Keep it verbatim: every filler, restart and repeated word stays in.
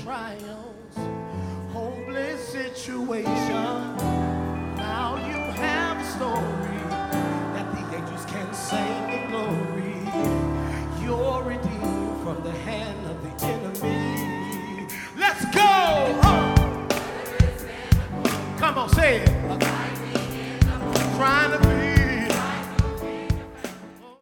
trials, hopeless situation. Now you have a story that the angels can sing the glory. You're redeemed from the hand of the enemy. Let's go! Huh? Come on, say it.